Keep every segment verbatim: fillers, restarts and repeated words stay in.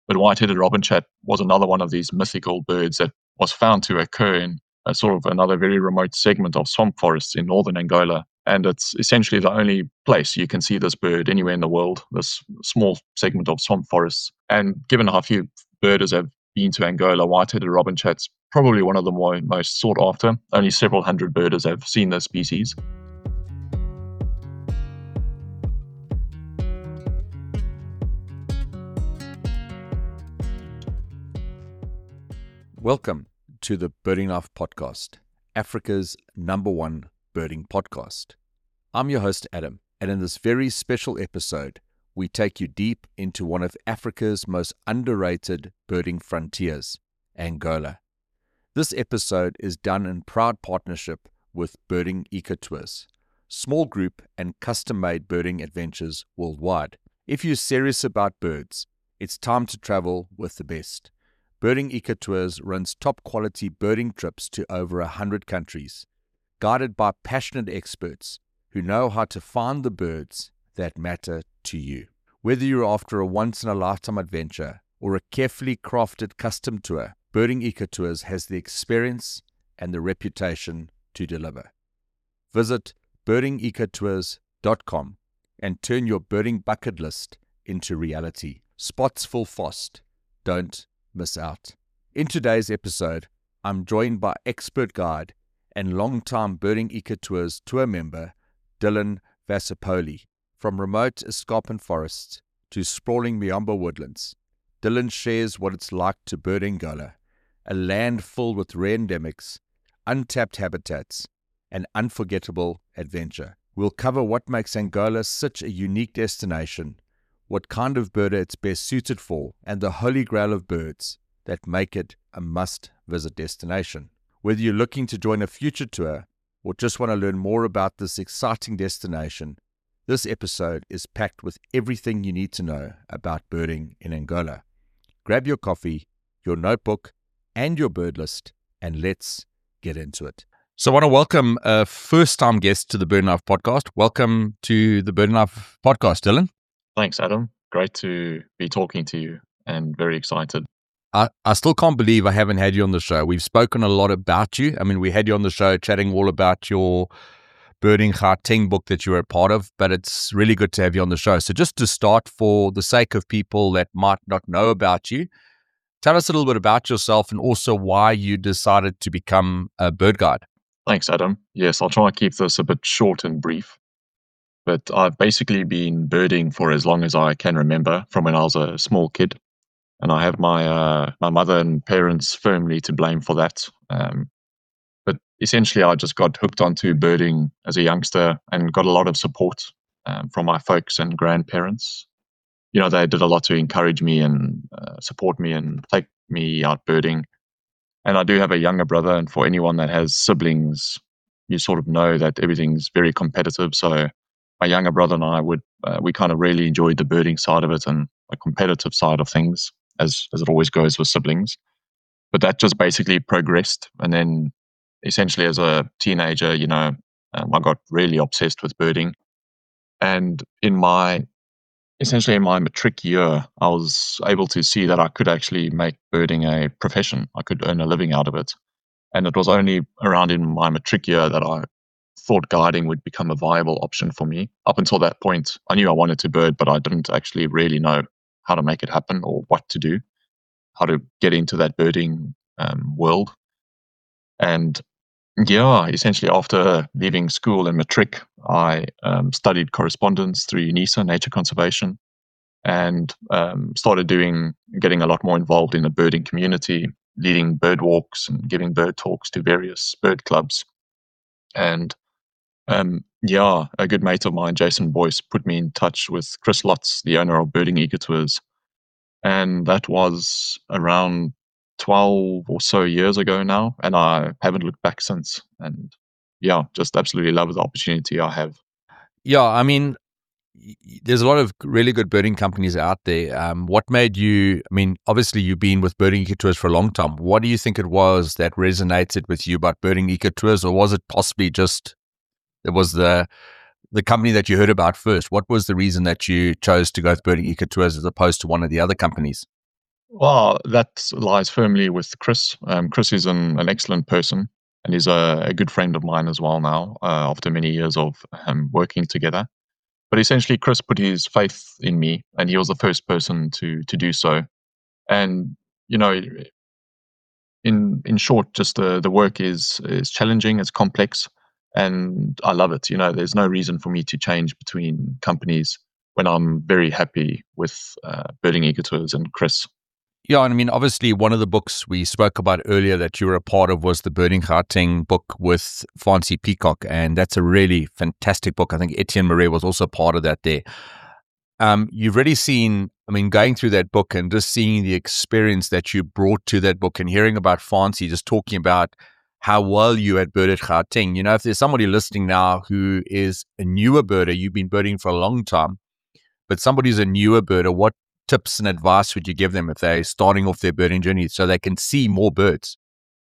But white-headed robin-chat was another one of these mythical birds that was found to occur in a sort of another very remote segment of swamp forests in northern Angola. And it's essentially the only place you can see this bird anywhere in the world, this small segment of swamp forests. And given how few birders have been to Angola, white-headed robin-chat's probably one of the more, most sought after. Only several hundred birders have seen this species. Welcome to the Birding Life Podcast, Africa's number one birding podcast. I'm your host, Adam, and in this very special episode, we take you deep into one of Africa's most underrated birding frontiers, Angola. This episode is done in proud partnership with Birding Ecotours, small group and custom-made birding adventures worldwide. If you're serious about birds, it's time to travel with the best. Birding Ecotours runs top-quality birding trips to over one hundred countries, guided by passionate experts who know how to find the birds that matter to you. Whether you're after a once-in-a-lifetime adventure or a carefully crafted custom tour, Birding Ecotours has the experience and the reputation to deliver. Visit birding ecotours dot com and turn your birding bucket list into reality. Spots full fast. Don't miss out. In today's episode, I'm joined by expert guide and longtime Birding Ecotours tour member, Dylan Vasapoli. From remote escarpment forests to sprawling Miamba woodlands, Dylan shares what it's like to bird Angola, a land filled with rare endemics, untapped habitats, and unforgettable adventure. We'll cover what makes Angola such a unique destination, what kind of birder it's best suited for, and the holy grail of birds that make it a must-visit destination. Whether you're looking to join a future tour or just want to learn more about this exciting destination, this episode is packed with everything you need to know about birding in Angola. Grab your coffee, your notebook, and your bird list, and let's get into it. So I want to welcome a first-time guest to the Birding Life Podcast. Welcome to the Birding Life Podcast, Dylan. Thanks, Adam. Great to be talking to you and very excited. I, I still can't believe I haven't had you on the show. We've spoken a lot about you. I mean, we had you on the show chatting all about your Birding Gauteng book that you were a part of, but it's really good to have you on the show. So just to start, for the sake of people that might not know about you, tell us a little bit about yourself and also why you decided to become a bird guide. Thanks, Adam. Yes, I'll try and keep this a bit short and brief. But I've basically been birding for as long as I can remember, from when I was a small kid. And I have my uh, my mother and parents firmly to blame for that. Um, but essentially, I just got hooked onto birding as a youngster and got a lot of support um, from my folks and grandparents. You know, they did a lot to encourage me and uh, support me and take me out birding. And I do have a younger brother, and for anyone that has siblings, you sort of know that everything's very competitive. So my younger brother and I would uh, we kind of really enjoyed the birding side of it and the competitive side of things, as as it always goes with siblings. But that just basically progressed, and then essentially as a teenager, you know, um, I got really obsessed with birding. And in my essentially in my matric year, I was able to see that I could actually make birding a profession. I could earn a living out of it. And it was only around in my matric year that I thought guiding would become a viable option for me. Up until that point, I knew I wanted to bird, but I didn't actually really know how to make it happen or what to do, how to get into that birding um, world. And yeah, essentially after leaving school and matric, I um, studied correspondence through UNISA, Nature Conservation, and um, started doing, getting a lot more involved in the birding community, leading bird walks and giving bird talks to various bird clubs. And Um, yeah, a good mate of mine, Jason Boyce, put me in touch with Chris Lotz, the owner of Birding Ecotours. And that was around twelve or so years ago now. And I haven't looked back since. And yeah, just absolutely love the opportunity I have. Yeah, I mean, there's a lot of really good birding companies out there. Um, what made you, I mean, obviously you've been with Birding Ecotours for a long time. What do you think it was that resonated with you about Birding Ecotours, or was it possibly just it was the the company that you heard about first? What was the reason that you chose to go with Birding Ecotours as opposed to one of the other companies? Well, that lies firmly with Chris. Um, Chris is an, an excellent person, and he's a, a good friend of mine as well now, uh, after many years of um, working together. But essentially, Chris put his faith in me, and he was the first person to to do so. And you know, in in short, just the the work is is challenging, it's complex, and I love it. You know, there's no reason for me to change between companies when I'm very happy with uh, Birding Ecotours and Chris. Yeah, and I mean, obviously, one of the books we spoke about earlier that you were a part of was the Birding Gauteng book with Fancy Peacock, and that's a really fantastic book. I think Etienne Marais was also part of that there. Um, you've already seen, I mean, going through that book and just seeing the experience that you brought to that book and hearing about Fancy, just talking about how well you had birded Gauteng. You know, if there's somebody listening now who is a newer birder, you've been birding for a long time, but somebody's a newer birder, what tips and advice would you give them if they're starting off their birding journey so they can see more birds?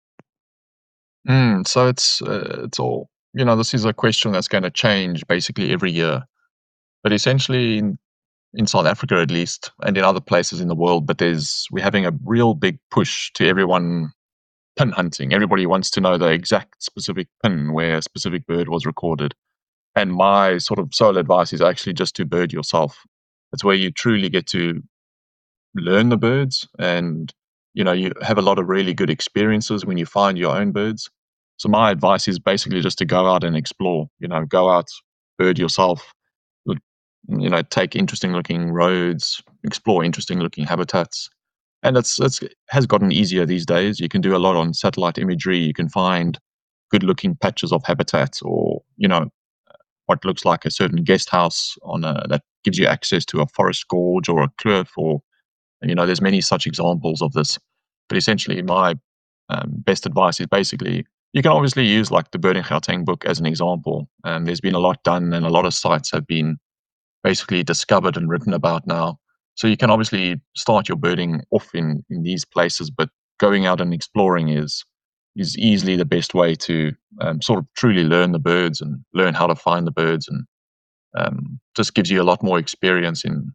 Mm, so it's uh, it's all, you know, this is a question that's going to change basically every year. But essentially, in, in South Africa at least, and in other places in the world, but there's we're having a real big push to everyone pin hunting. Everybody wants to know the exact specific pin where a specific bird was recorded. And my sort of sole advice is actually just to bird yourself. It's where you truly get to learn the birds, and you know, you have a lot of really good experiences when you find your own birds. So my advice is basically just to go out and explore. You know, go out, bird yourself, look, you know, take interesting looking roads, explore interesting looking habitats. And it's it's has gotten easier these days. You can do a lot on satellite imagery. You can find good looking patches of habitat, or you know, what looks like a certain guest house on a, that gives you access to a forest gorge or a kloof, or you know, there's many such examples of this. But essentially, my um, best advice is basically you can obviously use like the Birding Gauteng book as an example. Um, there's been a lot done, and a lot of sites have been basically discovered and written about now. So you can obviously start your birding off in, in these places, but going out and exploring is is easily the best way to um, sort of truly learn the birds and learn how to find the birds, and um, just gives you a lot more experience in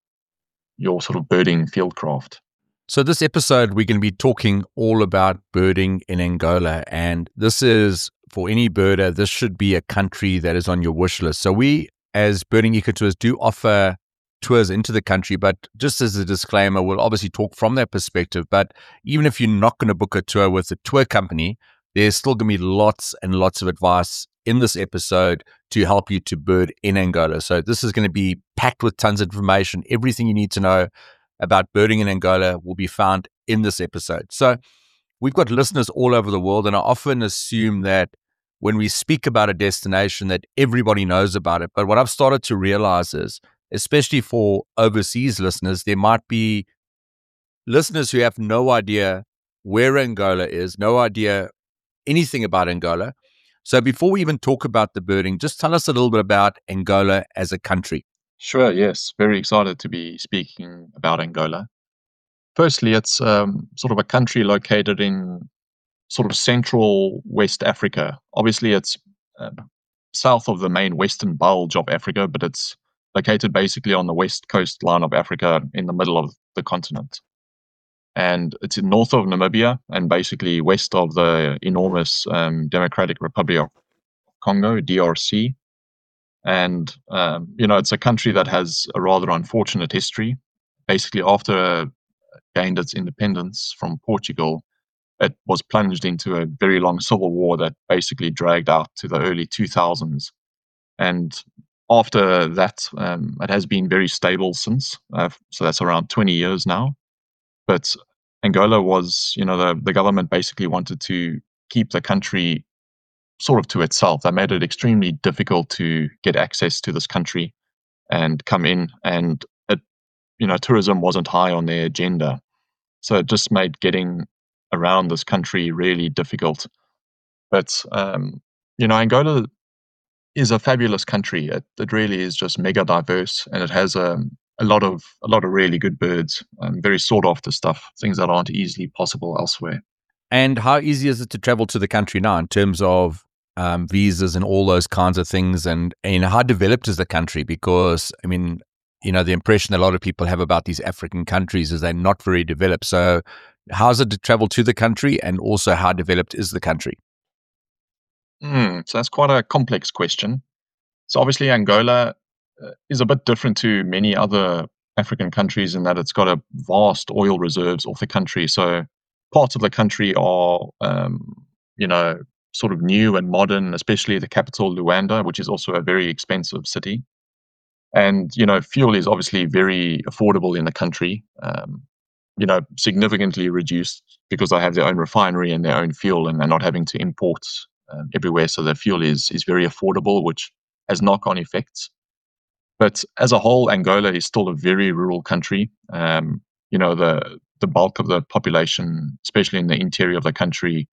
your sort of birding fieldcraft. So, this episode, we're going to be talking all about birding in Angola. And this is, for any birder, this should be a country that is on your wish list. So, we, as Birding Ecotours, do offer tours into the country. But just as a disclaimer, we'll obviously talk from that perspective. But even if you're not going to book a tour with a tour company, there's still going to be lots and lots of advice in this episode to help you to bird in Angola. So, this is going to be packed with tons of information, everything you need to know about birding in Angola will be found in this episode. So we've got listeners all over the world, and I often assume that when we speak about a destination that everybody knows about it. But what I've started to realize is, especially for overseas listeners, there might be listeners who have no idea where Angola is, no idea anything about Angola. So before we even talk about the birding, just tell us a little bit about Angola as a country. Sure, yes. Very excited to be speaking about Angola. Firstly, it's um, sort of a country located in sort of central West Africa. Obviously, it's um, south of the main western bulge of Africa, but it's located basically on the west coastline of Africa in the middle of the continent. And it's in north of Namibia and basically west of the enormous um, Democratic Republic of Congo, D R C. And, um, you know, it's a country that has a rather unfortunate history. Basically, after it gained its independence from Portugal, it was plunged into a very long civil war that basically dragged out to the early two thousands. And after that, um, it has been very stable since. Uh, so that's around twenty years now. But Angola was, you know, the, the government basically wanted to keep the country sort of to itself. They made it extremely difficult to get access to this country and come in, and it, you know, tourism wasn't high on their agenda. So it just made getting around this country really difficult. But um, you know, Angola is a fabulous country. It, it really is just mega diverse, and it has a a lot of a lot of really good birds, um, very sought after stuff, things that aren't easily possible elsewhere. And how easy is it to travel to the country now in terms of um, visas and all those kinds of things? And, and how developed is the country? Because, I mean, you know, the impression a lot of people have about these African countries is they're not very developed. So how is it to travel to the country, and also how developed is the country? Mm, so that's quite a complex question. So obviously Angola uh, is a bit different to many other African countries in that it's got a vast oil reserves of the country. So parts of the country are, um, you know, sort of new and modern, especially the capital, Luanda, which is also a very expensive city. And, you know, fuel is obviously very affordable in the country, um, you know, significantly reduced because they have their own refinery and their own fuel, and they're not having to import um, everywhere. So the fuel is, is very affordable, which has knock-on effects. But as a whole, Angola is still a very rural country. Um, you know, the the bulk of the population, especially in the interior of the country,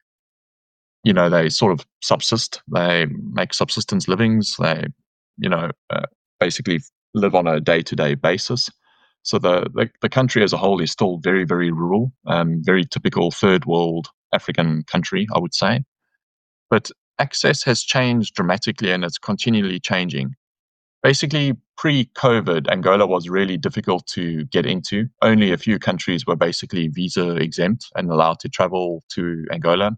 you know, they sort of subsist. They make subsistence livings. They, you know, uh, basically live on a day-to-day basis. So the, the the country as a whole is still very, very rural, um, very typical third world African country, I would say. But access has changed dramatically, and it's continually changing. Basically, pre-COVID, Angola was really difficult to get into. Only a few countries were basically visa exempt and allowed to travel to Angola.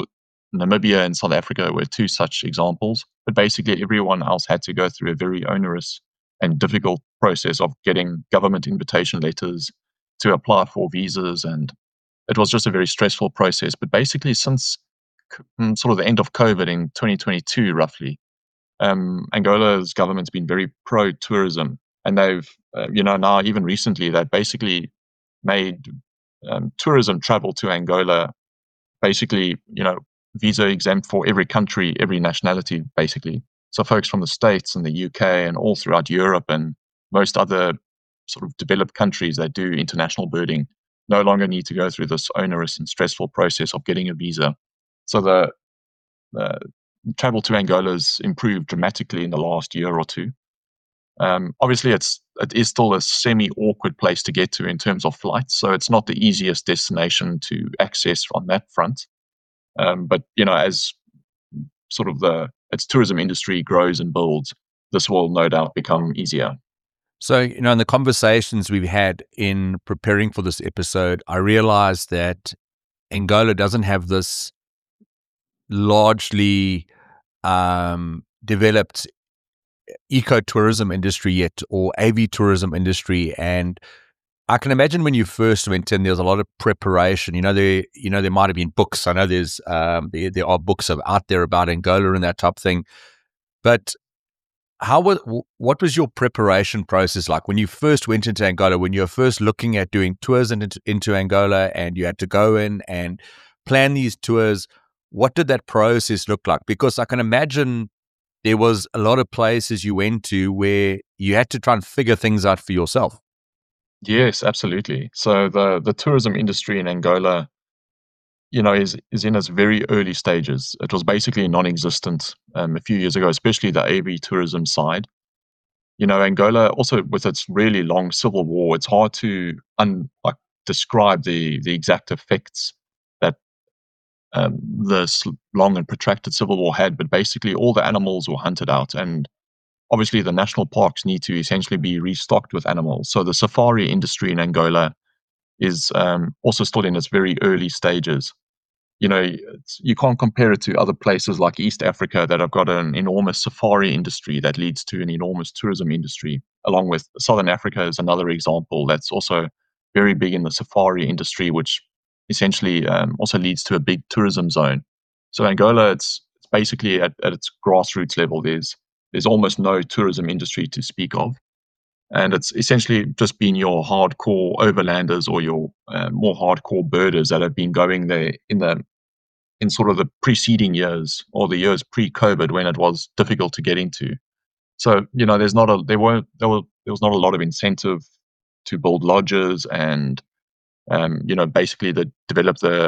Namibia and South Africa were two such examples. But basically, everyone else had to go through a very onerous and difficult process of getting government invitation letters to apply for visas. And it was just a very stressful process. But basically, since mm, sort of the end of COVID in twenty twenty-two, roughly, um, Angola's government's been very pro-tourism, and they've, uh, you know, now even recently they've basically made um, tourism travel to Angola basically, you know, visa exempt for every country, every nationality, basically. So folks from the States and the U K and all throughout Europe and most other sort of developed countries that do international birding no longer need to go through this onerous and stressful process of getting a visa. So the uh, travel to Angola has improved dramatically in the last year or two. Um, obviously, it's it is still a semi-awkward place to get to in terms of flights, so it's not the easiest destination to access on that front. Um, but you know, as sort of the its tourism industry grows and builds, this will no doubt become easier. So, you know, in the conversations we've had in preparing for this episode, I realized that Angola doesn't have this largely um, developed ecotourism industry yet, or A V tourism industry. And I can imagine when you first went in, there was a lot of preparation. You know, there, you know, there might have been books. I know there's, um, there, there are books of, out there about Angola and that type of thing. But how was, what was your preparation process like when you first went into Angola, when you were first looking at doing tours into, into Angola, and you had to go in and plan these tours? What did that process look like? Because I can imagine there was a lot of places you went to where you had to try and figure things out for yourself. Yes, absolutely. So the the tourism industry in Angola, you know, is is in its very early stages. It was basically non-existent um, a few years ago, especially the A V tourism side. You know, Angola also with its really long civil war, it's hard to un, like describe the the exact effects that um, this long and protracted civil war had. But basically, all the animals were hunted out, and obviously, the national parks need to essentially be restocked with animals. So the safari industry in Angola is um, also still in its very early stages. You know, it's, you can't compare it to other places like East Africa that have got an enormous safari industry that leads to an enormous tourism industry, along with Southern Africa is another example that's also very big in the safari industry, which essentially um, also leads to a big tourism zone. So Angola, it's, it's basically at, at its grassroots level, there's there's almost no tourism industry to speak of. And it's essentially just been your hardcore overlanders or your uh, more hardcore birders that have been going there in the in sort of the preceding years or the years pre-COVID when it was difficult to get into. So you know, there's not a there weren't there were there was not a lot of incentive to build lodges and um, you know basically the develop the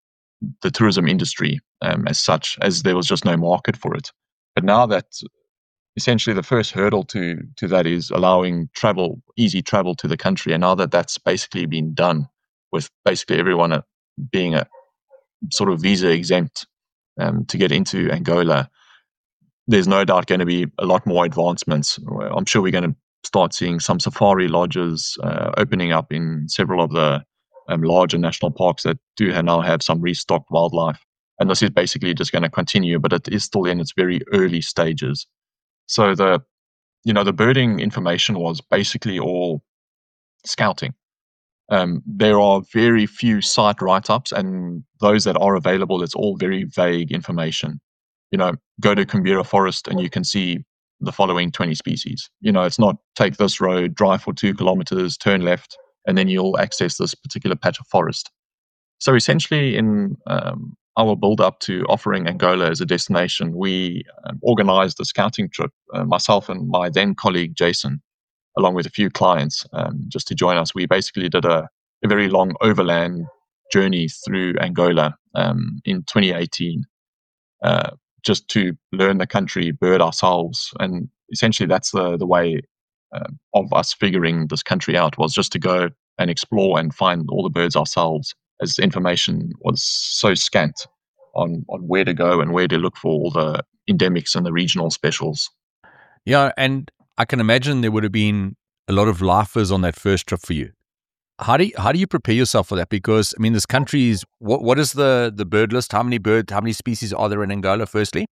the tourism industry um, as such, as there was just no market for it. But now that essentially the first hurdle to to that is allowing travel, easy travel to the country. And now that that's basically been done, with basically everyone uh, being a sort of visa exempt um, to get into Angola, there's no doubt going to be a lot more advancements. I'm sure we're going to start seeing some safari lodges uh, opening up in several of the um, larger national parks that do now have some restocked wildlife. And this is basically just going to continue, but it is still in its very early stages. So the, you know, the birding information was basically all scouting. Um, there are very few site write-ups, and those that are available, it's all very vague information. You know, go to Kambira Forest and you can see the following twenty species. You know, it's not take this road, drive for two kilometers, turn left, and then you'll access this particular patch of forest. So essentially, in um, our build-up to offering Angola as a destination, we um, organized a scouting trip, uh, myself and my then colleague Jason, along with a few clients, um, just to join us. We basically did a, a very long overland journey through Angola um, in twenty eighteen, uh, just to learn the country, bird ourselves. And essentially that's the, the way uh, of us figuring this country out, was just to go and explore and find all the birds ourselves, as information was so scant on, on where to go and where to look for all the endemics and the regional specials. Yeah, and I can imagine there would have been a lot of lifers on that first trip for you. How do you, how do you prepare yourself for that? Because I mean, this country is what what is the the bird list? How many bird how many species are there in Angola? Firstly,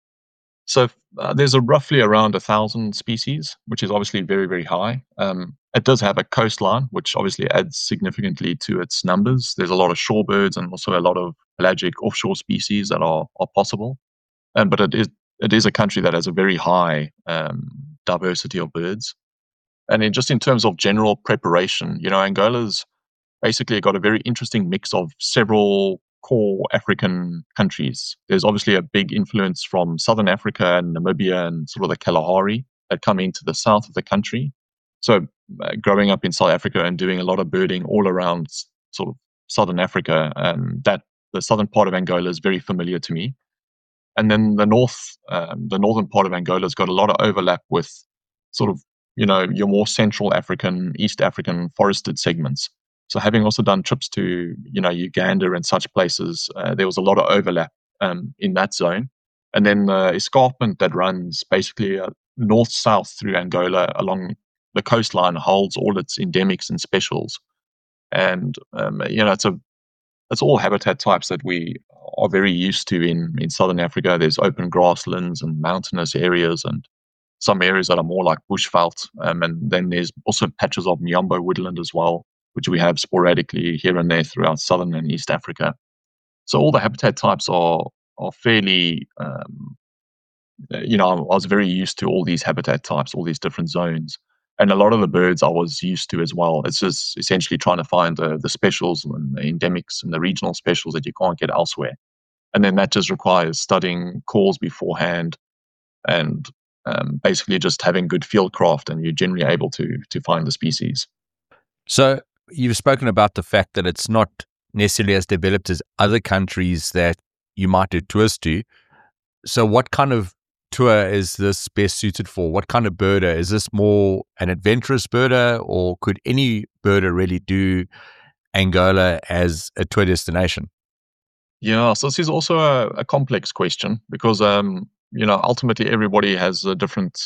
so uh, there's a roughly around a thousand species, which is obviously very very high. Um, it does have a coastline, which obviously adds significantly to its numbers. There's a lot of shorebirds and also a lot of pelagic offshore species that are are possible. Um, but it is it is a country that has a very high um, diversity of birds. And in just in terms of general preparation, you know, Angola's basically got a very interesting mix of several core African countries. There's obviously a big influence from Southern Africa and Namibia and sort of the Kalahari that come into the south of the country. So uh, growing up in South Africa and doing a lot of birding all around sort of Southern Africa, um, that the southern part of Angola is very familiar to me. And then the north, um, the northern part of Angola has got a lot of overlap with sort of, you know, your more Central African, East African forested segments. So having also done trips to, you know, Uganda and such places, uh, there was a lot of overlap um, in that zone. And then the escarpment that runs basically uh, north-south through Angola along the coastline holds all its endemics and specials. And, um, you know, it's a it's all habitat types that we are very used to in, in Southern Africa. There's open grasslands and mountainous areas and some areas that are more like bushveld. Um, and then there's also patches of Miombo woodland as well, which we have sporadically here and there throughout Southern and East Africa. So all the habitat types are are fairly, um, you know, I was very used to all these habitat types, all these different zones. And a lot of the birds I was used to as well. It's just essentially trying to find the, the specials and the endemics and the regional specials that you can't get elsewhere. And then that just requires studying calls beforehand and um, basically just having good field craft, and you're generally able to to find the species. so you've spoken about the fact that it's not necessarily as developed as other countries that you might do tours to. So what kind of tour is this best suited for? What kind of birder? Is this more an adventurous birder, or could any birder really do Angola as a tour destination? Yeah, so this is also a, a complex question because, um, you know, ultimately everybody has a different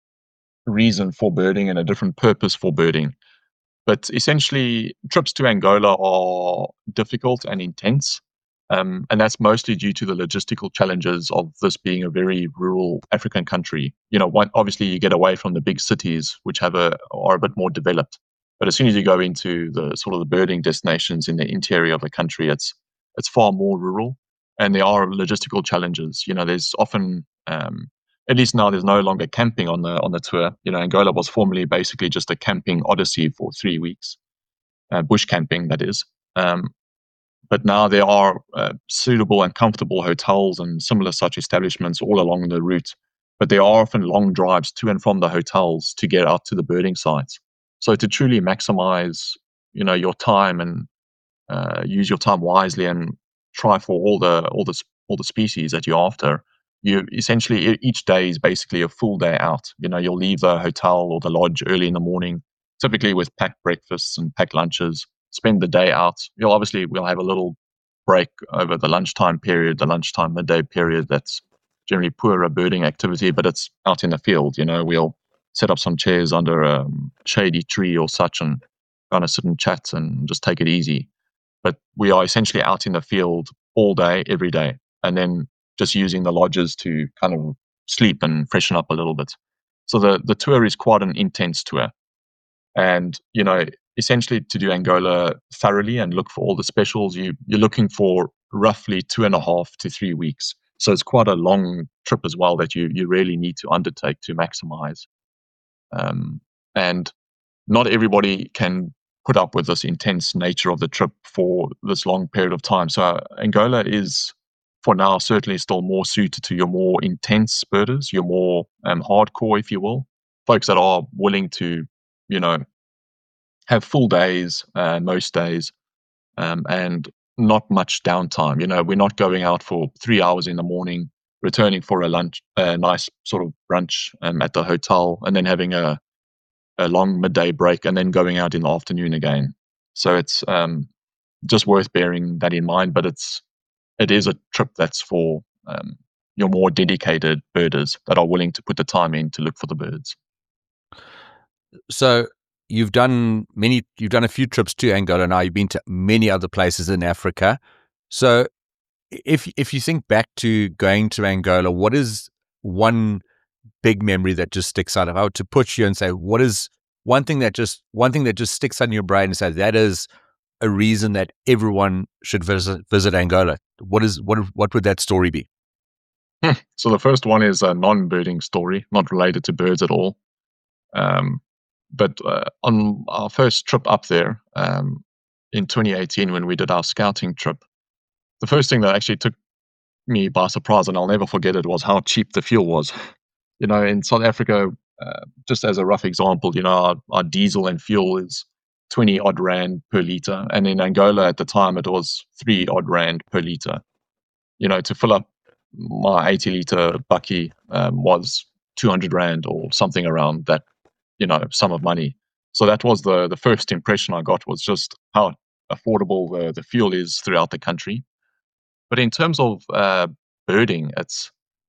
reason for birding and a different purpose for birding. But essentially, trips to Angola are difficult and intense. Um, and that's mostly due to the logistical challenges of this being a very rural African country. You know, one, obviously you get away from the big cities, which have a are a bit more developed. But as soon as you go into the sort of the birding destinations in the interior of the country, it's it's far more rural, and there are logistical challenges. You know, there's often, um, at least now, there's no longer camping on the on the tour. You know, Angola was formerly basically just a camping odyssey for three weeks, uh, bush camping, that is. Um, but now there are uh, suitable and comfortable hotels and similar such establishments all along the route. But there are often long drives to and from the hotels to get out to the birding sites. So to truly maximize, you know, your time and uh, use your time wisely and try for all the all the all the species that you're after, you essentially each day is basically a full day out. You know, you'll leave the hotel or the lodge early in the morning, typically with packed breakfasts and packed lunches. Spend the day out. You'll obviously we'll have a little break over the lunchtime period, the lunchtime midday period. That's generally poorer birding activity, but it's out in the field. You know, we'll set up some chairs under a shady tree or such and kind of sit and chat and just take it easy. But we are essentially out in the field all day, every day, and then just using the lodges to kind of sleep and freshen up a little bit. So the, the tour is quite an intense tour. And, you know, essentially to do Angola thoroughly and look for all the specials, you, you're looking for roughly two and a half to three weeks. So it's quite a long trip as well that you, you really need to undertake to maximize. Um, and not everybody can put up with this intense nature of the trip for this long period of time. So uh, Angola is, for now, certainly still more suited to your more intense birders, your more um, hardcore, if you will, folks that are willing to, you know, have full days, uh, most days, um, and not much downtime. You know, we're not going out for three hours in the morning, returning for a lunch, a nice sort of brunch um, at the hotel, and then having a a long midday break and then going out in the afternoon again. So it's um, just worth bearing that in mind. But it's it is a trip that's for um, your more dedicated birders that are willing to put the time in to look for the birds. So you've done many, you've done a few trips to Angola now. You've been to many other places in Africa. So if if you think back to going to Angola, what is one big memory that just sticks out? If I were to put you and say, what is one thing that just one thing that just sticks out in your brain and say that is a reason that everyone should visit visit Angola? What is what what would that story be? Hmm. So the first one is a non-birding story, not related to birds at all. Um, but uh, on our first trip up there um, in twenty eighteen, when we did our scouting trip, the first thing that actually took me by surprise, and I'll never forget it, was how cheap the fuel was. You know, in South Africa, uh, just as a rough example, you know, our, our diesel and fuel is twenty odd rand per liter. And in Angola at the time, it was three odd rand per liter. You know, to fill up my eighty liter bucky um, was two hundred rand or something around that, you know, sum of money. So that was the, the first impression I got, was just how affordable the, the fuel is throughout the country. But in terms of uh, birding, it's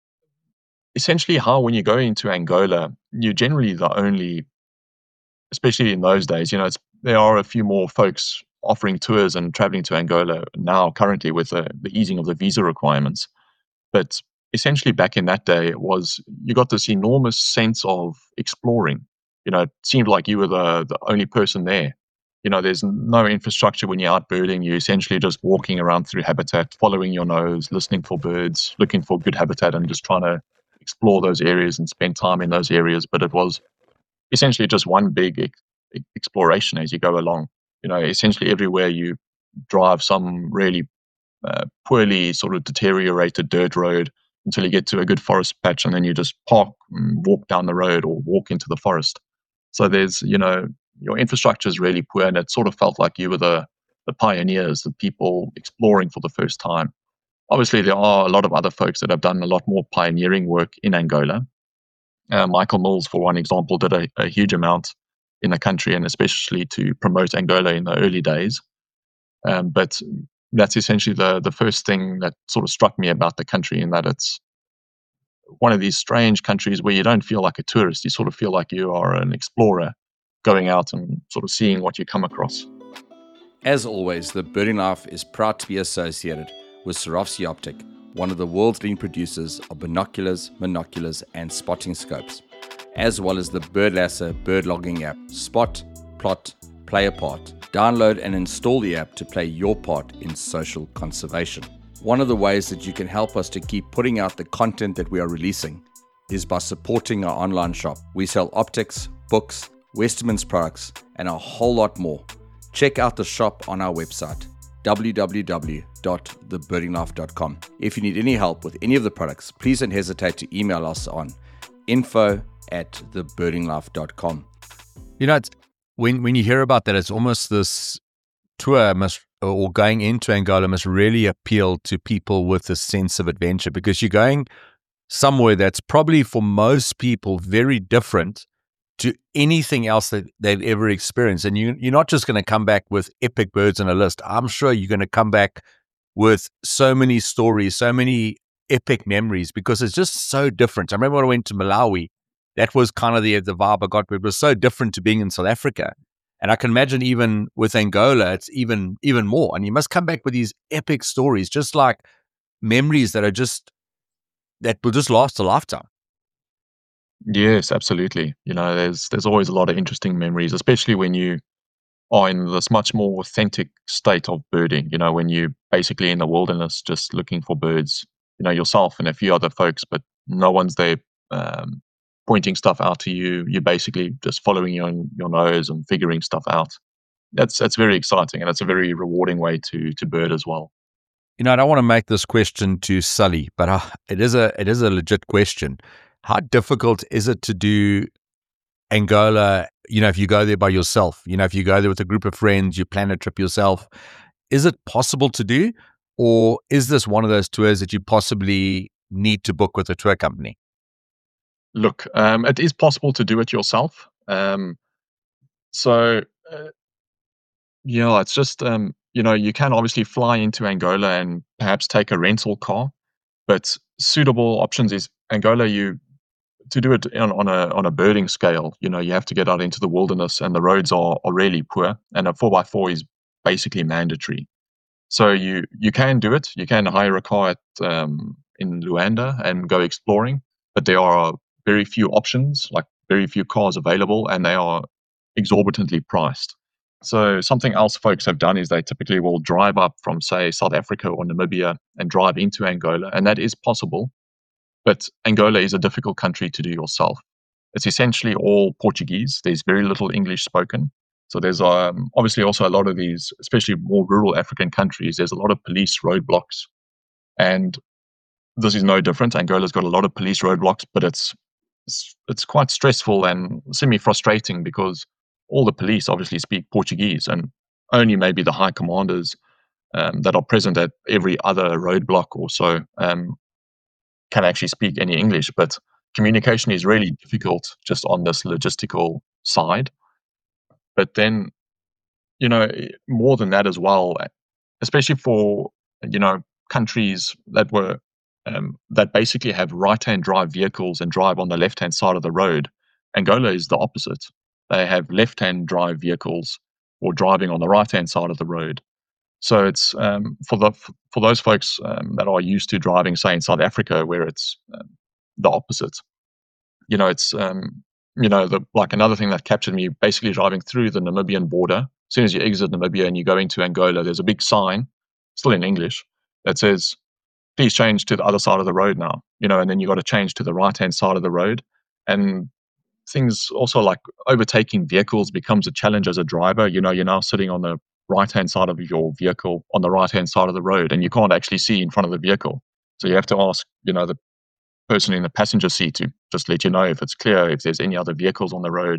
essentially how, when you go into Angola, you're generally the only, especially in those days, you know, it's, there are a few more folks offering tours and traveling to Angola now currently with the, the easing of the visa requirements. But essentially back in that day, it was, you got this enormous sense of exploring. You know, it seemed like you were the, the only person there. You know, there's no infrastructure when you're out birding. You're essentially just walking around through habitat, following your nose, listening for birds, looking for good habitat, and just trying to explore those areas and spend time in those areas. But it was essentially just one big ex- exploration as you go along. You know, essentially everywhere you drive some really uh, poorly sort of deteriorated dirt road until you get to a good forest patch, and then you just park and walk down the road or walk into the forest. So there's, you know, your infrastructure is really poor, and it sort of felt like you were the, the pioneers, the people exploring for the first time. Obviously, there are a lot of other folks that have done a lot more pioneering work in Angola. Uh, Michael Mills, for one example, did a, a huge amount in the country, and especially to promote Angola in the early days. Um, but that's essentially the, the first thing that sort of struck me about the country, in that it's one of these strange countries where you don't feel like a tourist. You sort of feel like you are an explorer going out and sort of seeing what you come across. As always, the Birding Life is proud to be associated with Swarovski Optic, one of the world's leading producers of binoculars, monoculars, and spotting scopes, as well as the Birdlasser bird logging app. Spot, plot, play a part. Download and install the app to play your part in social conservation. One of the ways that you can help us to keep putting out the content that we are releasing is by supporting our online shop. We sell optics, books, Westermans products, and a whole lot more. Check out the shop on our website, w w w dot the birding life dot com. If you need any help with any of the products, please don't hesitate to email us on info at the birding life dot com. You know, it's, when when you hear about that, it's almost this tour must, or going into Angola must really appeal to people with a sense of adventure, because you're going somewhere that's probably for most people very different to anything else that they've ever experienced. And you, you're not just going to come back with epic birds on a list. I'm sure you're going to come back with so many stories, so many epic memories, because it's just so different. I remember when I went to Malawi, that was kind of the, the vibe I got, but it was so different to being in South Africa. And I can imagine even with Angola, it's even even more. And you must come back with these epic stories, just like memories that are just, that will just last a lifetime. Yes, absolutely. You know, there's there's always a lot of interesting memories, especially when you are in this much more authentic state of birding. You know, when you basically in the wilderness just looking for birds. You know, yourself and a few other folks, but no one's there um, pointing stuff out to you. You're basically just following your your nose and figuring stuff out. That's that's very exciting, and it's a very rewarding way to to bird as well. You know, I don't want to make this question too sully, but uh, it is a it is a legit question. How difficult is it to do Angola? You know, if you go there by yourself, you know, if you go there with a group of friends, you plan a trip yourself, is it possible to do? Or is this one of those tours that you possibly need to book with a tour company? Look, um, it is possible to do it yourself. Um, so, uh, yeah, it's just, um, you know, you can obviously fly into Angola and perhaps take a rental car, but suitable options is Angola. You to do it on, on a on a birding scale, you know, you have to get out into the wilderness, and the roads are, are really poor, and a four by four is basically mandatory. So you you can do it. You can hire a car at, um, in Luanda and go exploring, but there are very few options, like very few cars available, and they are exorbitantly priced. So something else folks have done is they typically will drive up from, say, South Africa or Namibia and drive into Angola, and that is possible. But Angola is a difficult country to do yourself. It's essentially all Portuguese. There's very little English spoken. So there's um, obviously also a lot of these, especially more rural African countries, there's a lot of police roadblocks. And this is no different. Angola's got a lot of police roadblocks, but it's it's, it's quite stressful and semi-frustrating because all the police obviously speak Portuguese, and only maybe the high commanders um, that are present at every other roadblock or so um, can actually speak any English. But communication is really difficult just on this logistical side. But then, you know, eh, more than that as well, eh, especially for, you know, countries that were um, that basically have right-hand drive vehicles and drive on the left-hand side of the road. Angola is the opposite. They have left-hand drive vehicles or driving on the right-hand side of the road. So it's um, for the for those folks um, that are used to driving, say in South Africa, where it's um, the opposite. You know, it's um, you know the like another thing that captured me, basically driving through the Namibian border. As soon as you exit Namibia and you go into Angola, there's a big sign, still in English, that says, "Please change to the other side of the road now." You know, and then you got to change to the right hand side of the road, and things also like overtaking vehicles becomes a challenge as a driver. You know, you're now sitting on the right hand side of your vehicle on the right hand side of the road, and you can't actually see in front of the vehicle. So you have to ask, you know, the person in the passenger seat to just let you know if it's clear, if there's any other vehicles on the road.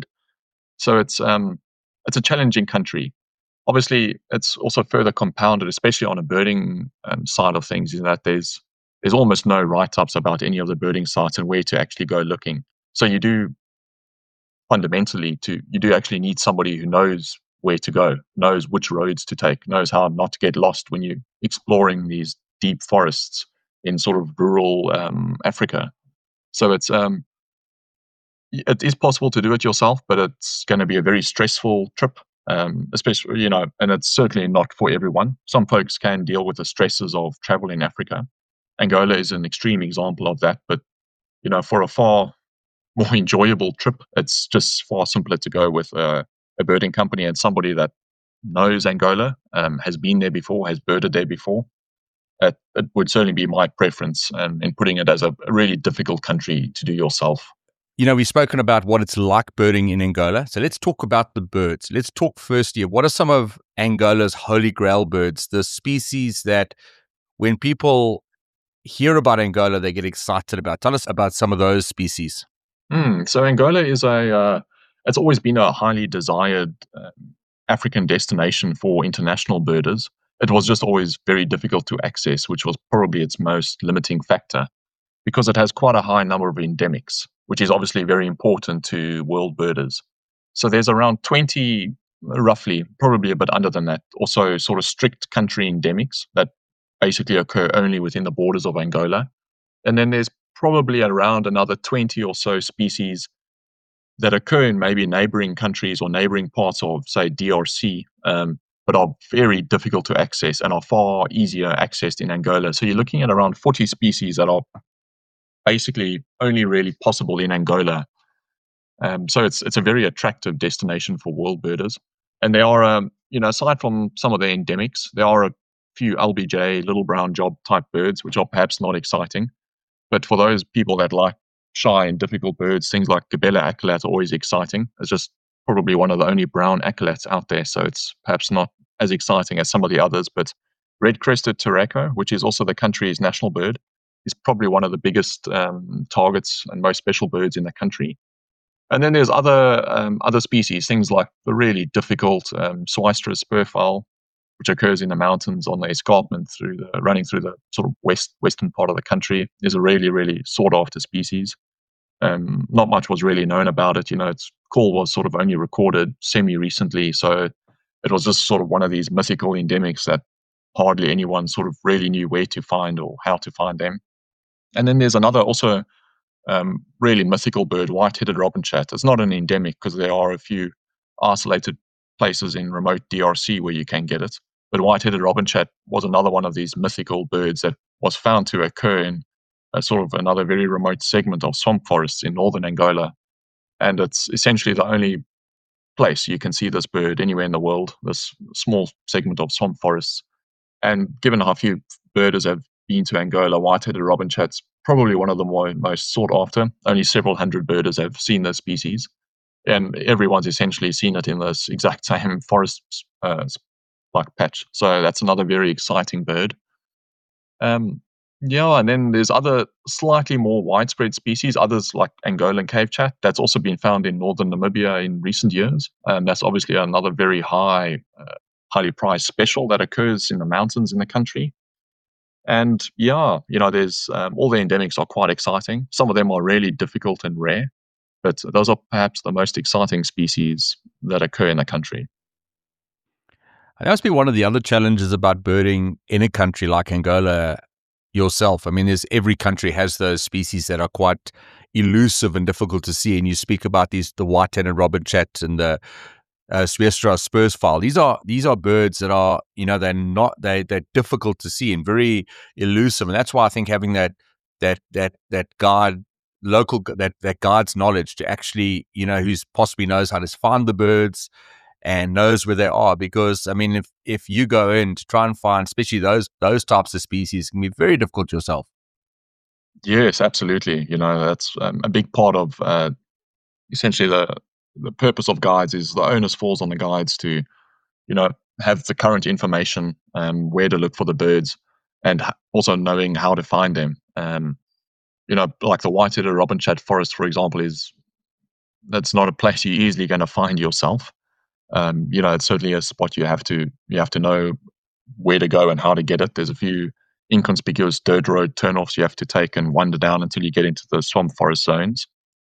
So it's um, it's a challenging country. Obviously, it's also further compounded, especially on a birding um, side of things, is that there's there's almost no write-ups about any of the birding sites and where to actually go looking. So you do fundamentally to you do actually need somebody who knows where to go, knows which roads to take, knows how not to get lost when you're exploring these deep forests in sort of rural um, Africa. So it's um, it is possible to do it yourself, but it's going to be a very stressful trip, um, especially you know, and it's certainly not for everyone. Some folks can deal with the stresses of travel in Africa. Angola is an extreme example of that, but you know, for a far more enjoyable trip, it's just far simpler to go with a, a birding company and somebody that knows Angola, um, has been there before, has birded there before. It, it would certainly be my preference um, in putting it as a, a really difficult country to do yourself. You know, we've spoken about what it's like birding in Angola. So let's talk about the birds. Let's talk firstly, what are some of Angola's holy grail birds, the species that when people hear about Angola, they get excited about? Tell us about some of those species. Mm, so Angola is a, uh, it's always been a highly desired um, African destination for international birders. It was just always very difficult to access, which was probably its most limiting factor, because it has quite a high number of endemics, which is obviously very important to world birders. So there's around twenty, roughly, probably a bit under than that, also sort of strict country endemics that basically occur only within the borders of Angola. And then there's probably around another twenty or so species that occur in maybe neighboring countries or neighboring parts of, say, D R C, um, but are very difficult to access and are far easier accessed in Angola. So you're looking at around forty species that are basically only really possible in Angola. Um, so it's it's a very attractive destination for world birders. And there are, um, you know, aside from some of the endemics, there are a few L B J, little brown job type birds, which are perhaps not exciting. But for those people that like shy and difficult birds, things like Gabella aculat are always exciting. It's just probably one of the only brown aculats out there, so it's perhaps not as exciting as some of the others. But red-crested turaco, which is also the country's national bird, is probably one of the biggest um, targets and most special birds in the country. And then there's other um, other species, things like the really difficult um, Swistrus spurfowl, which occurs in the mountains on the escarpment through the running through the sort of west western part of the country. Is a really really sought after species. Um, not much was really known about it. You know, its call was sort of only recorded semi recently, so it was just sort of one of these mythical endemics that hardly anyone sort of really knew where to find or how to find them. And then there's another also um, really mythical bird, white-headed robinchat. It's not an endemic because there are a few isolated places in remote D R C where you can get it. But white-headed robinchat was another one of these mythical birds that was found to occur in a sort of another very remote segment of swamp forests in northern Angola. And it's essentially the only place you can see this bird anywhere in the world, this small segment of swamp forests. And given how few birders have been to Angola, white-headed robinchat's probably one of the more, most sought after. Only several hundred birders have seen this species, and everyone's essentially seen it in this exact same forest uh, like patch. So that's another very exciting bird. Um, yeah, and then there's other slightly more widespread species, others like Angolan cave chat, that's also been found in northern Namibia in recent years. And that's obviously another very high, uh, highly prized special that occurs in the mountains in the country. And yeah, you know, there's um, all the endemics are quite exciting. Some of them are really difficult and rare, but those are perhaps the most exciting species that occur in the country. That must be one of the other challenges about birding in a country like Angola yourself. I mean, there's every country has those species that are quite elusive and difficult to see. And you speak about these, the white-headed robinchat and the uh, Swistrus spurfowl. These are these are birds that are, you know, they're not they they're difficult to see and very elusive. And that's why I think having that that that that guide local that that guide's knowledge to actually, you know, who's possibly knows how to find the birds and knows where they are. Because I mean, if if you go in to try and find, especially those those types of species, it can be very difficult yourself. Yes, absolutely. You know, that's um, a big part of uh, essentially the the purpose of guides is the onus falls on the guides to, you know, have the current information, um, where to look for the birds, and h- also knowing how to find them. Um, you know, like the white-headed robinchat forest, for example, is that's not a place you're easily going to find yourself. Um, you know, it's certainly a spot you have to you have to know where to go and how to get it. There's a few inconspicuous dirt road turnoffs you have to take and wander down until you get into the swamp forest zones.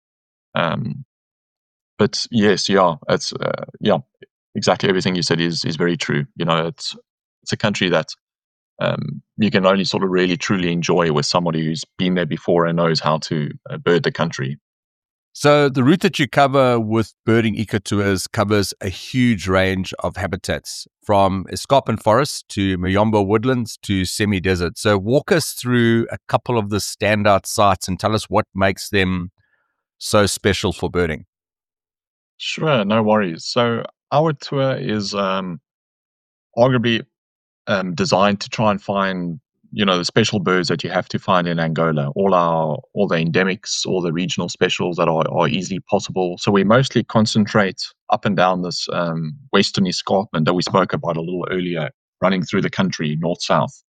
Um, but yes, yeah, it's uh, yeah, exactly everything you said is is very true. You know, it's it's a country that um, you can only sort of really truly enjoy with somebody who's been there before and knows how to uh, bird the country. So the route that you cover with Birding Eco Tours covers a huge range of habitats, from escarpment forests to Muyombo woodlands to semi-desert. So walk us through a couple of the standout sites and tell us what makes them so special for birding. Sure, no worries. So our tour is um, arguably um, designed to try and find, you know, the special birds that you have to find in Angola. All our all the endemics, all the regional specials that are, are easily possible. So we mostly concentrate up and down this um, western escarpment that we spoke about a little earlier, running through the country north south.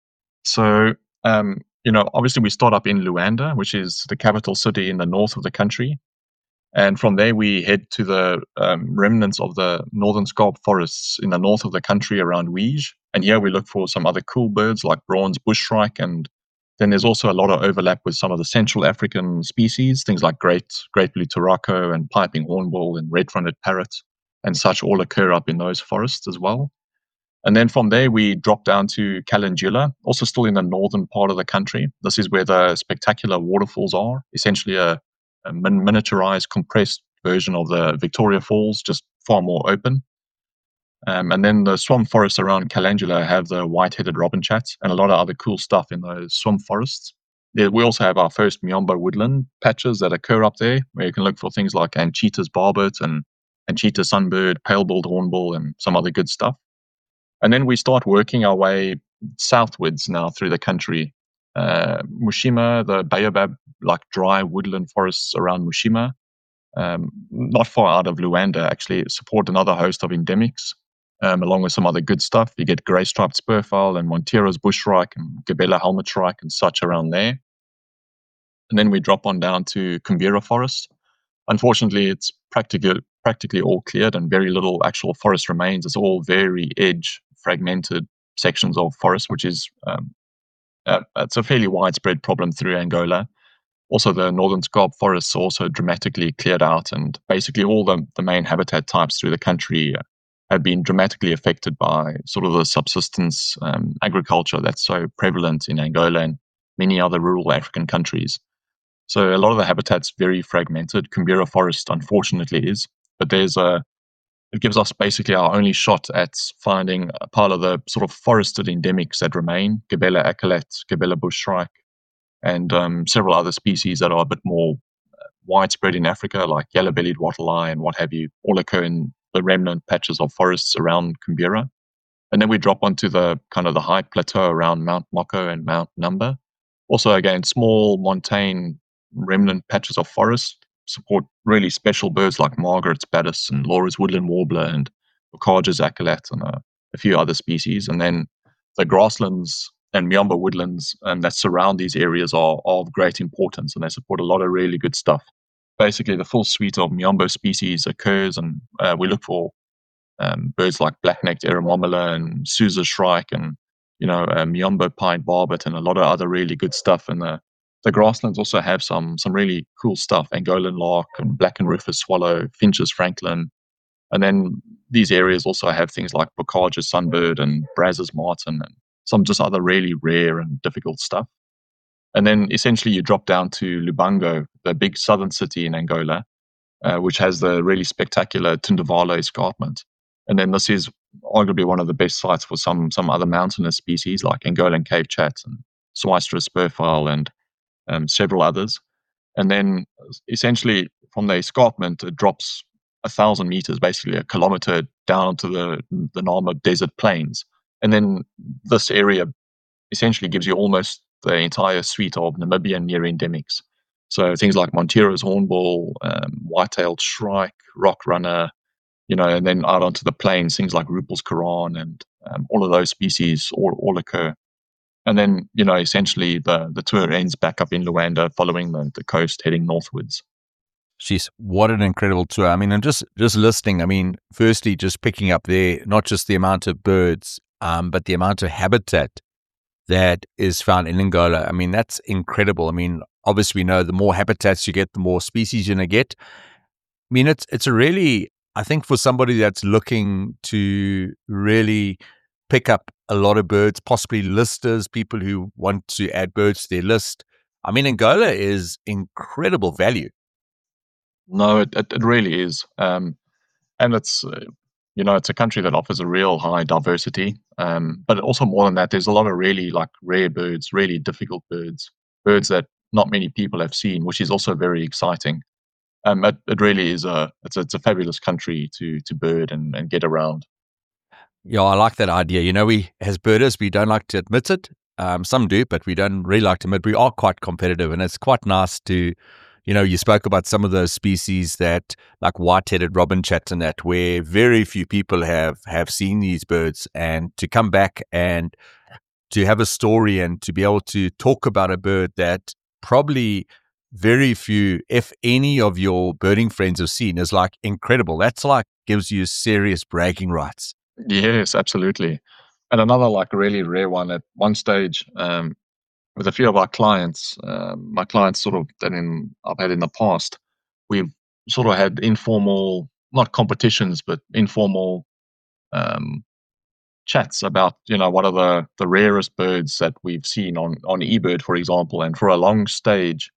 So um, you know, obviously we start up in Luanda, which is the capital city in the north of the country. And from there, we head to the um, remnants of the northern scarp forests in the north of the country around Wiege. And here we look for some other cool birds like bronze bushshrike. And then there's also a lot of overlap with some of the Central African species, things like great, great blue turaco and piping hornbill and red-fronted parrot and such all occur up in those forests as well. And then from there, we drop down to Calendula, also still in the northern part of the country. This is where the spectacular waterfalls are, essentially a, a min- miniaturized, compressed version of the Victoria Falls, just far more open. Um, and then the swamp forests around Calendula have the white-headed robin chat and a lot of other cool stuff in those swamp forests. Yeah, we also have our first Miombo woodland patches that occur up there, where you can look for things like Anchitas barbet and Anchita sunbird, pale-billed hornbill, and some other good stuff. And then we start working our way southwards now through the country. Uh, Mushima, the baobab, like dry woodland forests around Mushima, um, not far out of Luanda, actually support another host of endemics, um, along with some other good stuff. You get grey-striped spurfowl and Montero's bushshrike and Gabella helmet shrike and such around there. And then we drop on down to Kumbera Forest. Unfortunately, it's practically practically all cleared and very little actual forest remains. It's all very edge fragmented sections of forest, which is um, uh, it's a fairly widespread problem through Angola. Also, the northern scarp forests also dramatically cleared out, and basically all the, the main habitat types through the country have been dramatically affected by sort of the subsistence um, agriculture that's so prevalent in Angola and many other rural African countries. So a lot of the habitat's very fragmented. Kumbera Forest, unfortunately, is, but there's a it gives us basically our only shot at finding a part of the sort of forested endemics that remain: Gabella acalet, Gabella bushshrike, and um, several other species that are a bit more widespread in Africa, like yellow-bellied wattle-eye and what have you, all occur in the remnant patches of forests around Kumbera. And then we drop onto the kind of the high plateau around Mount Moko and Mount Number. Also, again, small montane remnant patches of forest support really special birds like Margaret's Batis and Laura's woodland warbler and Bocage's acalet and a, a few other species. And then the grasslands and Miombo woodlands um, that surround these areas are, are of great importance, and they support a lot of really good stuff. Basically, the full suite of Miombo species occurs, and uh, we look for um, birds like black-necked Eramomila and Sousa shrike and, you know, uh, Miombo pied barbet and a lot of other really good stuff. And the, the grasslands also have some some really cool stuff: Angolan lark and black and rufous swallow, Finch's franklin. And then these areas also have things like Bocage's sunbird and Braz's martin and some just other really rare and difficult stuff. And then essentially you drop down to Lubango, the big southern city in Angola, uh, which has the really spectacular Tundavalo escarpment. And then this is arguably one of the best sites for some some other mountainous species like Angolan cave chat and Swistrus spurfowl and um, several others. And then essentially from the escarpment, it drops a thousand meters, basically a kilometer down to the, the Nama desert plains. And then this area essentially gives you almost the entire suite of Namibian near endemics. So things like Montero's hornbill, um, white-tailed shrike, rock runner, you know, and then out onto the plains, things like Rupel's Koran and um, all of those species all, all occur. And then, you know, essentially the, the tour ends back up in Luanda, following the, the coast, heading northwards. Jeez, what an incredible tour. I mean, and just, just listening, I mean, firstly, just picking up there, not just the amount of birds, um, but the amount of habitat that is found in Angola. I mean, that's incredible. I mean, obviously we know the more habitats you get, the more species you're going to get. I mean, it's, it's a really, I think for somebody that's looking to really pick up a lot of birds, possibly listers, people who want to add birds to their list. I mean, Angola is incredible value. No, it, it, it really is. Um, and it's, uh, you know, it's a country that offers a real high diversity. Um, but also more than that, there's a lot of really like rare birds, really difficult birds, birds that not many people have seen, which is also very exciting. Um, it, it really is a, it's a, it's a fabulous country to, to bird and, and get around. Yeah, I like that idea. You know, we, as birders, we don't like to admit it. Um, some do, but we don't really like to admit we are quite competitive, and it's quite nice to, you know, you spoke about some of those species that, like white-headed robin chat and that, where very few people have, have seen these birds, and to come back and to have a story and to be able to talk about a bird that probably very few, if any, of your birding friends have seen is like incredible. That's like gives you serious bragging rights. Yes, absolutely. And another like really rare one at one stage, um, with a few of our clients, um, my clients sort of that in I've had in the past, we've sort of had informal, not competitions, but informal um, chats about, you know, what are the, the rarest birds that we've seen on, on eBird, for example. And for a long stage,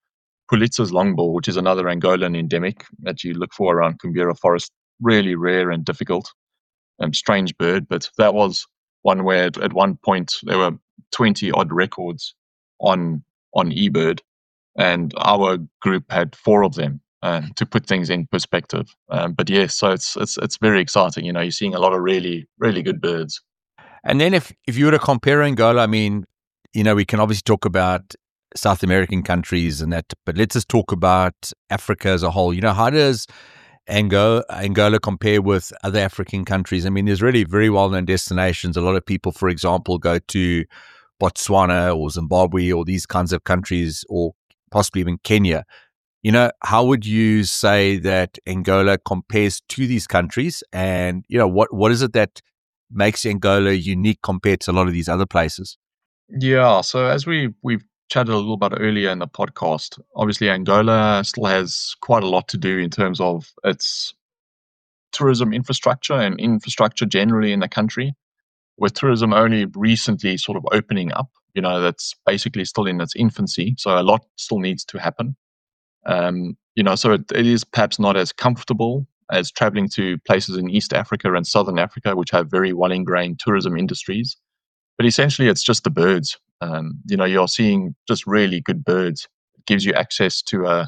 Pulitzer's longbill, which is another Angolan endemic that you look for around Cumbira Forest. Really rare and difficult, um, strange bird. But that was one where at, at one point there were twenty odd records on on eBird, and our group had four of them. Uh, to put things in perspective, um, but yes, so it's it's it's very exciting. You know, you're seeing a lot of really really good birds. And then if if you were to compare Angola, I mean, you know, we can obviously talk about South American countries and that, but let's just talk about Africa as a whole. You know, how does Angola, Angola compare with other African countries? I mean, there's really very well-known destinations. A lot of people, for example, go to Botswana or Zimbabwe or these kinds of countries, or possibly even Kenya. You know, how would you say that Angola compares to these countries? And, you know, what what is it that makes Angola unique compared to a lot of these other places? Yeah, so as we we've chatted a little bit earlier in the podcast, obviously Angola still has quite a lot to do in terms of its tourism infrastructure and infrastructure generally in the country, with tourism only recently sort of opening up. You know, that's basically still in its infancy, so a lot still needs to happen. Um, you know, so it, it is perhaps not as comfortable as traveling to places in East Africa and Southern Africa, which have very well ingrained tourism industries. But essentially, it's just the birds. Um, you know, you're seeing just really good birds. It gives you access to a,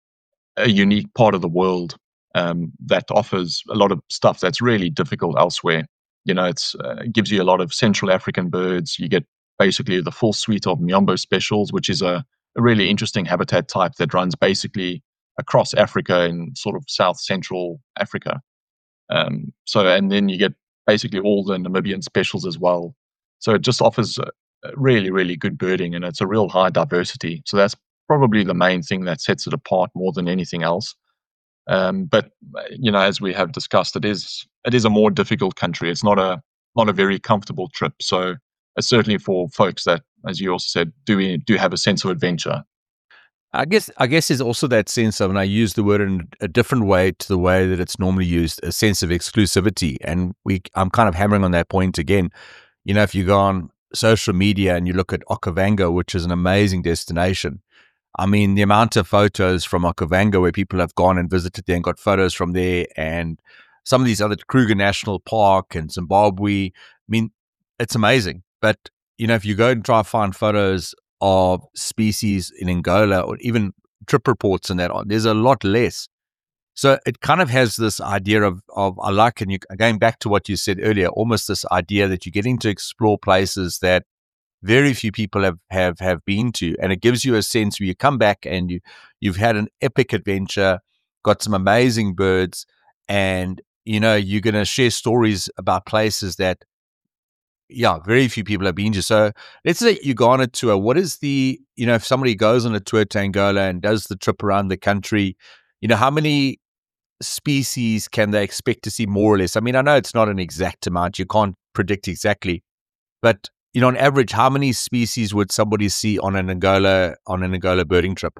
a unique part of the world um, that offers a lot of stuff that's really difficult elsewhere. You know, it's, uh, it gives you a lot of Central African birds. You get basically the full suite of Miombo specials, which is a, a really interesting habitat type that runs basically across Africa in sort of South Central Africa. Um, so, and then you get basically all the Namibian specials as well. So it just offers uh, really, really good birding, and it's a real high diversity. So that's probably the main thing that sets it apart more than anything else. Um, but uh, you know, as we have discussed, it is it is a more difficult country. It's not a not a very comfortable trip. So it's certainly for folks that, as you also said, do do have a sense of adventure. I guess I guess there's also that sense of, and I use the word in a different way to the way that it's normally used, a sense of exclusivity. And we, I'm kind of hammering on that point again. You know, if you go on social media and you look at Okavango, which is an amazing destination, I mean, the amount of photos from Okavango where people have gone and visited there and got photos from there, and some of these other, Kruger National Park and Zimbabwe, I mean, it's amazing. But, you know, if you go and try to find photos of species in Angola or even trip reports and that, there's a lot less. So it kind of has this idea of, of I like, and you going back to what you said earlier, almost this idea that you're getting to explore places that very few people have, have, have been to. And it gives you a sense where you come back and you, you've had an epic adventure, got some amazing birds, and, you know, you're going to share stories about places that, yeah, very few people have been to. So let's say you go on a tour. What is the, you know, if somebody goes on a tour to Angola and does the trip around the country, you know, how many species can they expect to see more or less? I mean, I know it's not an exact amount. You can't predict exactly. But, you know, on average, how many species would somebody see on an Angola, on an Angola birding trip?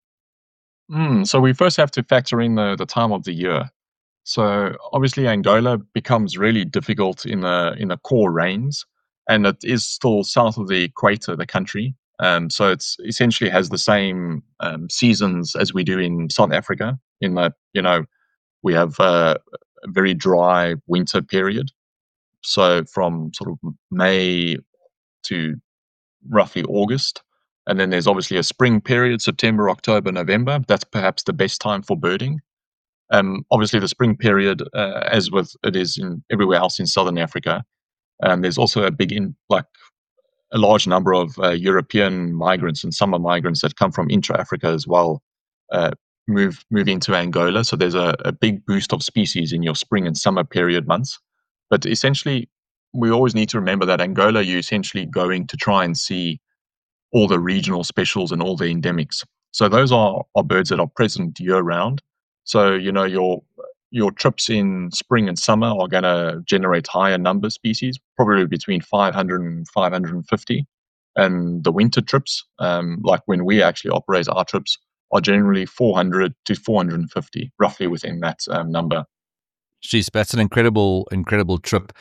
Mm, so we first have to factor in the, the time of the year. So obviously Angola becomes really difficult in the in the core rains, and it is still south of the equator, the country. Um, so it's essentially has the same um, seasons as we do in South Africa. In that, you know, we have uh, a very dry winter period. So from sort of May to roughly August. And then there's obviously a spring period, September, October, November. That's perhaps the best time for birding. Um, obviously, the spring period, uh, as with it is in everywhere else in Southern Africa, um, there's also a big, in, like a large number of uh, European migrants and summer migrants that come from intra-Africa as well, uh, move move into Angola. So there's a, a big boost of species in your spring and summer period months. But essentially, we always need to remember that Angola, you're essentially going to try and see all the regional specials and all the endemics. So those are, are birds that are present year round. So, you know, your your trips in spring and summer are going to generate higher number species, probably between five hundred and five hundred fifty. And the winter trips, um, like when we actually operate our trips, are generally four hundred to four hundred fifty, roughly within that um, number. Jeez, that's an incredible, incredible trip.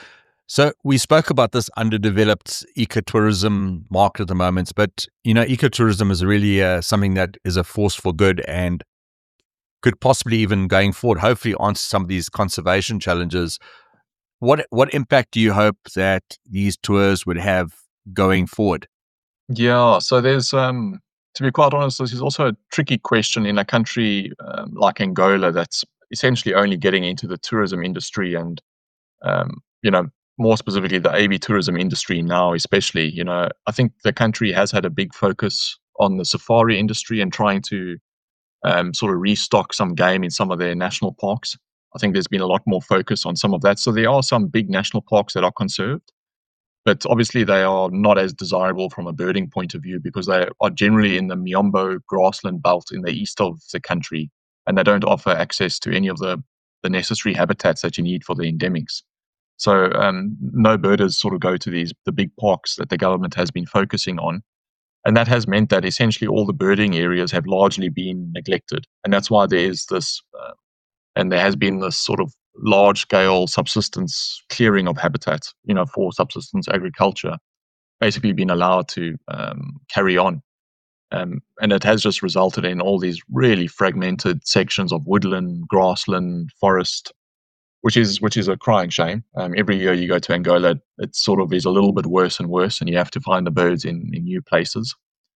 So we spoke about this underdeveloped ecotourism market at the moment, but you know, ecotourism is really uh, something that is a force for good and could possibly even going forward, hopefully answer some of these conservation challenges. What what impact do you hope that these tours would have going forward? Yeah, so there's, um, to be quite honest, this is also a tricky question in a country um, like Angola that's essentially only getting into the tourism industry and, um, you know, more specifically the A V tourism industry now, especially. You know, I think the country has had a big focus on the safari industry and trying to um, sort of restock some game in some of their national parks. I think there's been a lot more focus on some of that. So there are some big national parks that are conserved, but obviously they are not as desirable from a birding point of view because they are generally in the Miombo grassland belt in the east of the country, and they don't offer access to any of the, the necessary habitats that you need for the endemics. So um, no birders sort of go to these the big parks that the government has been focusing on, and that has meant that essentially all the birding areas have largely been neglected, and that's why there is this, uh, and there has been this sort of large scale subsistence clearing of habitat, you know, for subsistence agriculture, basically been allowed to um, carry on. Um, and it has just resulted in all these really fragmented sections of woodland, grassland, forest, which is which is a crying shame. Um, every year you go to Angola, it sort of is a little bit worse and worse, and you have to find the birds in, in new places.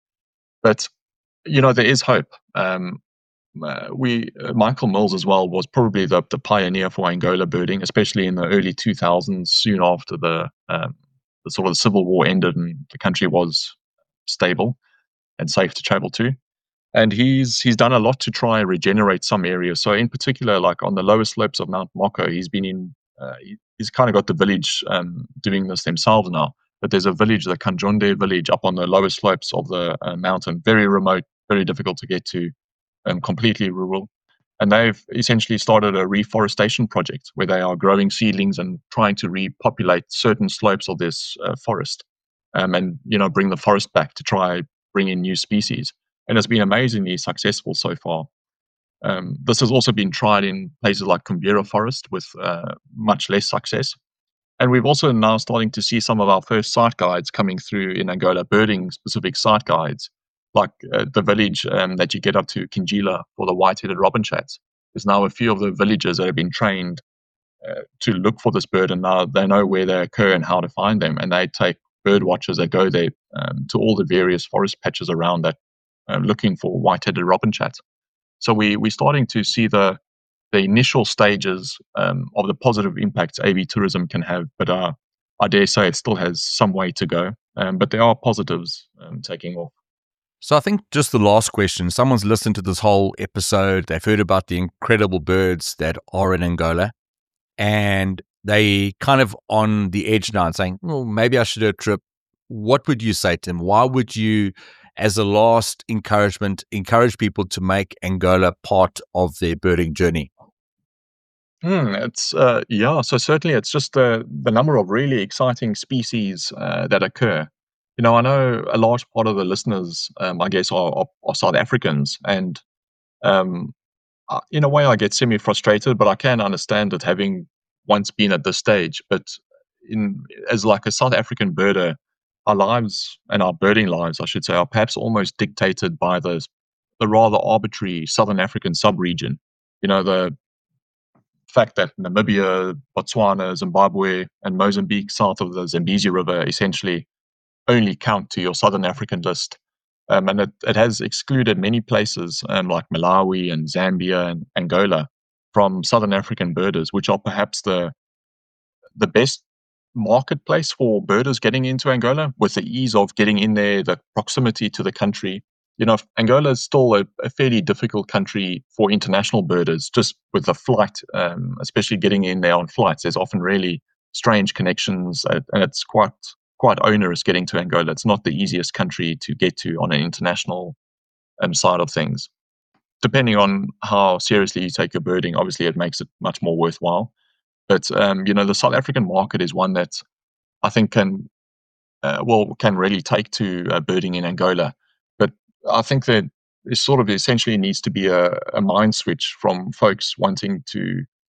But you know, there is hope. Um, uh, we uh, Michael Mills as well was probably the, the pioneer for Angola birding, especially in the early two thousands, soon after the um, the sort of the civil war ended and the country was stable and safe to travel to. And he's he's done a lot to try and regenerate some areas. So in particular, like on the lower slopes of Mount Moko, he's been in. Uh, he, he's kind of got the village um, doing this themselves now. But there's a village, the Kanjonde village, up on the lower slopes of the uh, mountain, very remote, very difficult to get to, um, completely rural. And they've essentially started a reforestation project where they are growing seedlings and trying to repopulate certain slopes of this uh, forest, um, and you know bring the forest back to try bring in new species. And it's been amazingly successful so far. Um, this has also been tried in places like Kumbera Forest with uh, much less success. And we've also now starting to see some of our first site guides coming through in Angola, birding specific site guides, like uh, the village um, that you get up to, Kinjila, for the white-headed robin chats. There's now a few of the villagers that have been trained uh, to look for this bird, and now they know where they occur and how to find them. And they take bird watchers that go there um, to all the various forest patches around that, uh, looking for white-headed robin chats. So we we're starting to see the the initial stages um, of the positive impacts A V tourism can have, but uh, I dare say it still has some way to go. Um, but there are positives um, taking off. So I think just the last question, someone's listened to this whole episode, they've heard about the incredible birds that are in Angola, and they kind of on the edge now and saying, well, maybe I should do a trip. What would you say to them? Why would you, as a last encouragement, encourage people to make Angola part of their birding journey? Hmm, it's uh, yeah. So certainly, it's just the the number of really exciting species uh, that occur. You know, I know a large part of the listeners, um, I guess, are, are, are South Africans, and um, uh, in a way, I get semi frustrated, but I can understand it having once been at this stage. But in as like a South African birder, our lives and our birding lives, I should say, are perhaps almost dictated by the the rather arbitrary Southern African sub-region. You know, the fact that Namibia, Botswana, Zimbabwe, and Mozambique, south of the Zambezi River, essentially only count to your Southern African list. Um, and it, it has excluded many places um, like Malawi and Zambia and Angola from Southern African birders, which are perhaps the the best marketplace for birders getting into Angola with the ease of getting in there, the proximity to the country. You know, Angola is still a, a fairly difficult country for international birders, just with the flight, um, especially getting in there on flights. There's often really strange connections, uh, and it's quite quite onerous getting to Angola. It's not the easiest country to get to on an international um, side of things. Depending on how seriously you take your birding, obviously it makes it much more worthwhile. But um, you know, the South African market is one that I think can uh, well can really take to uh, birding in Angola. But I think that it sort of essentially needs to be a, a mind switch from folks wanting to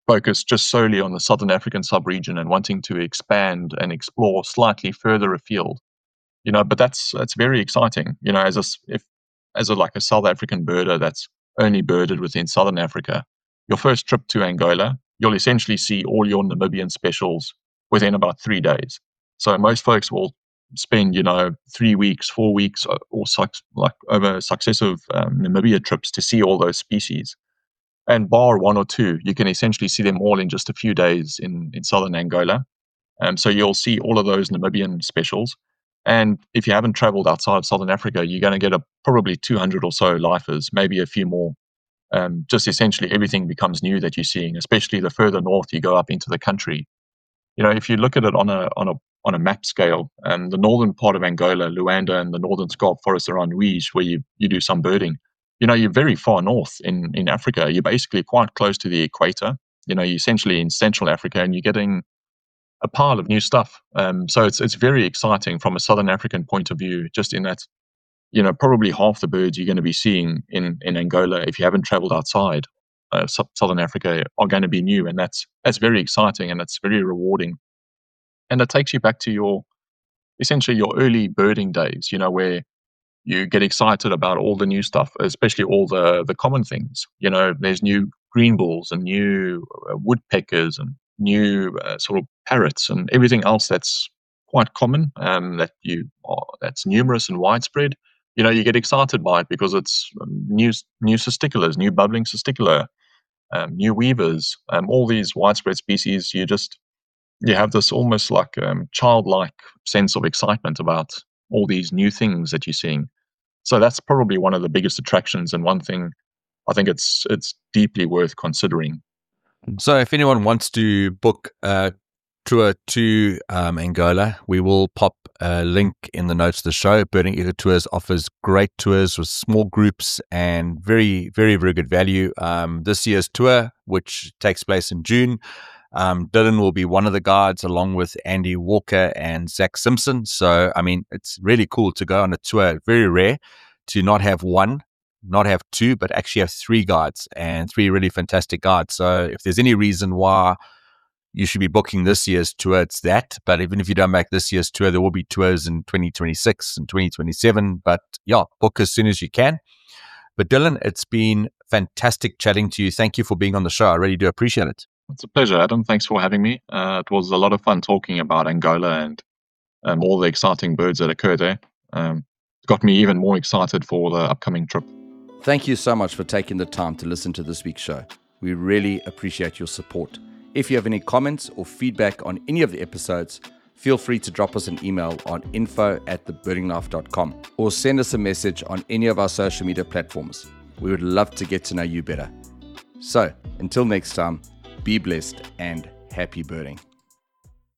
focused just solely on the Southern African sub-region and wanting to expand and explore slightly further afield. You know, but that's that's very exciting. You know, as a if as a like a South African birder that's only birded within Southern Africa, your first trip to Angola, you'll essentially see all your Namibian specials within about three days. So most folks will spend, you know, three weeks, four weeks, or, or suc- like over successive um, Namibia trips to see all those species. And bar one or two, you can essentially see them all in just a few days in, in southern Angola. Um, so you'll see all of those Namibian specials. And if you haven't traveled outside of Southern Africa, you're going to get a, probably two hundred or so lifers, maybe a few more. Um, just essentially everything becomes new that you're seeing, especially the further north you go up into the country. You know, if you look at it on a on a on a map scale, um, the northern part of Angola, Luanda, and the northern scarp forests around Luige, where you, you do some birding, you know, you're very far north in, in Africa. You're basically quite close to the equator. You know, you're essentially in Central Africa, and you're getting a pile of new stuff. Um, so it's it's very exciting from a Southern African point of view, just in that, you know, probably half the birds you're going to be seeing in, in Angola, if you haven't traveled outside uh, su- Southern Africa, are going to be new. And that's that's very exciting, and it's very rewarding. And it takes you back to your, essentially your early birding days, you know, where you get excited about all the new stuff, especially all the, the common things. You know, there's new green bulls and new uh, woodpeckers and new uh, sort of parrots and everything else that's quite common, um, that you are, that's numerous and widespread. You know, you get excited by it because it's um, new new cisticolas, new bubbling cisticola, um, new weavers, um, all these widespread species. You just you have this almost like um, childlike sense of excitement about all these new things that you're seeing. So that's probably one of the biggest attractions, and one thing I think it's it's deeply worth considering. So if anyone wants to book a tour to um, Angola, we will pop a link in the notes of the show. Birding Eco Tours offers great tours with small groups and very, very, very good value. Um, this year's tour, which takes place in June, um, Dylan will be one of the guides along with Andy Walker and Zach Simpson. So, I mean, it's really cool to go on a tour. Very rare to not have one, not have two, but actually have three guides and three really fantastic guides. So if there's any reason why you should be booking this year's tour, it's that. But even if you don't make this year's tour, there will be tours in twenty twenty-six and twenty twenty-seven. But yeah, book as soon as you can. But Dylan, it's been fantastic chatting to you. Thank you for being on the show. I really do appreciate it. It's a pleasure, Adam. Thanks for having me. Uh, it was a lot of fun talking about Angola and um, all the exciting birds that occur there. Um, it got me even more excited for the upcoming trip. Thank you so much for taking the time to listen to this week's show. We really appreciate your support. If you have any comments or feedback on any of the episodes, feel free to drop us an email on info at the birding life dot com or send us a message on any of our social media platforms. We would love to get to know you better. So, until next time, be blessed and happy birding.